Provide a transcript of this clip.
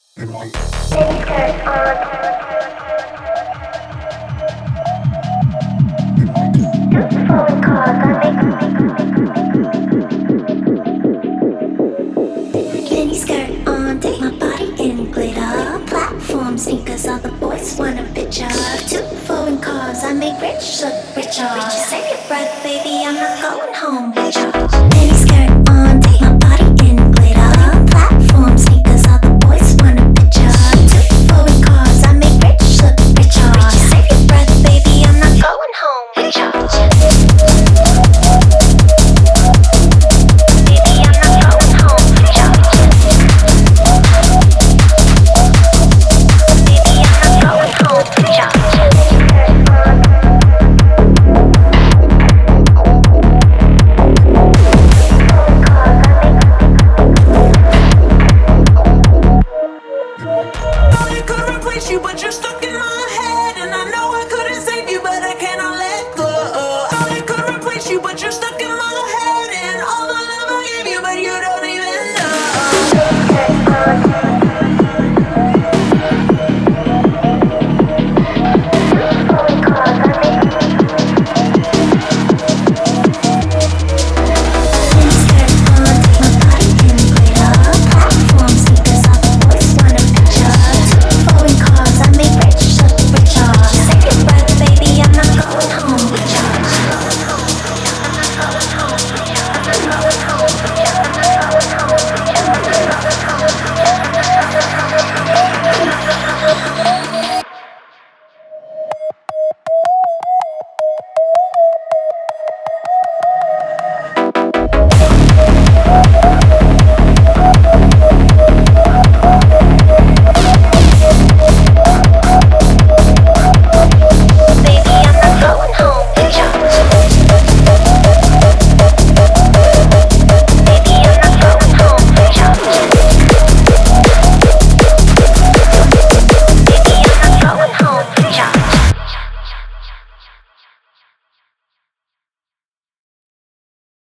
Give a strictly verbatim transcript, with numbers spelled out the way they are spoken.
Miniskirt on, take my body in glitter. Platform sneakers, all the boys want a picture. Two foreign cars, I make rich look richer. Save your breath, baby, I'm not going home with ya. Miniskirt on, take my body in glitter. Platform sneakers, all the boys want a picture. Two foreign cars, I make rich look richer. Save your breath, baby, I'm not going home with ya. You, but you're still